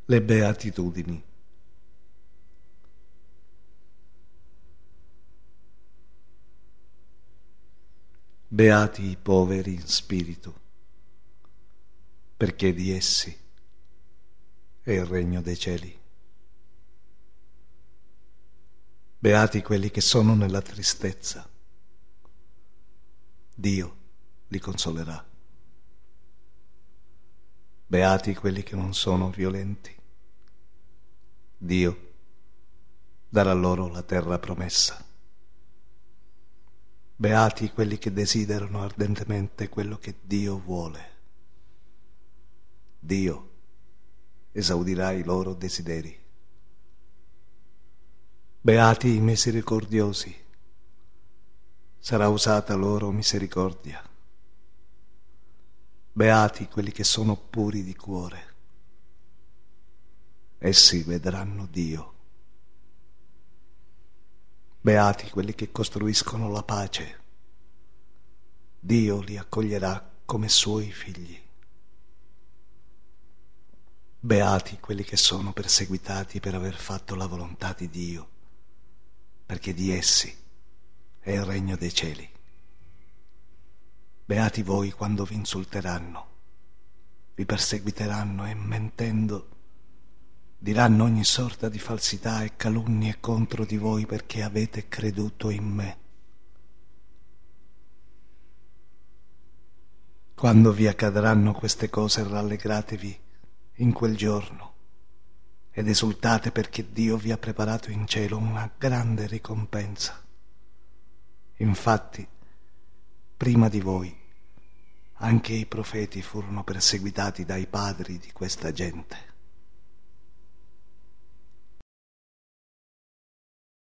Le beatitudini. Beati i poveri in spirito, perché di essi è il regno dei cieli. Beati quelli che sono nella tristezza, Dio li consolerà. Beati quelli che non sono violenti, Dio darà loro la terra promessa. Beati quelli che desiderano ardentemente quello che Dio vuole, Dio esaudirà i loro desideri. Beati i misericordiosi, sarà usata loro misericordia. Beati quelli che sono puri di cuore, essi vedranno Dio. Beati quelli che costruiscono la pace, Dio li accoglierà come suoi figli. Beati quelli che sono perseguitati per aver fatto la volontà di Dio, perché di essi è il regno dei cieli. Beati voi quando vi insulteranno, vi perseguiteranno e mentendo diranno ogni sorta di falsità e calunnie contro di voi perché avete creduto in me. Quando vi accadranno queste cose rallegratevi in quel giorno ed esultate perché Dio vi ha preparato in cielo una grande ricompensa. Infatti, prima di voi, anche i profeti furono perseguitati dai padri di questa gente.